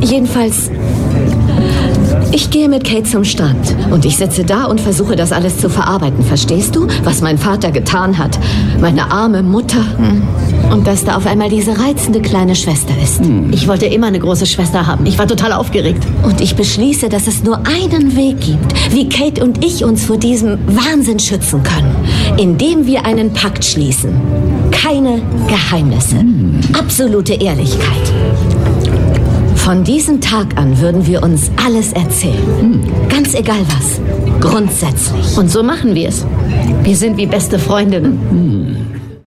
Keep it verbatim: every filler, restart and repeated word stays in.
Jedenfalls, ich gehe mit Kate zum Strand und ich sitze da und versuche, das alles zu verarbeiten. Verstehst du, was mein Vater getan hat? Meine arme Mutter. Hm. Und dass da auf einmal diese reizende kleine Schwester ist. Hm. Ich wollte immer eine große Schwester haben. Ich war total aufgeregt. Und ich beschließe, dass es nur einen Weg gibt, wie Kate und ich uns vor diesem Wahnsinn schützen können. Indem wir einen Pakt schließen. Keine Geheimnisse. Hm. Absolute Ehrlichkeit. Von diesem Tag an würden wir uns alles erzählen. Hm. Ganz egal was. Grundsätzlich. Und so machen wir es. Wir sind wie beste Freundinnen. Hm.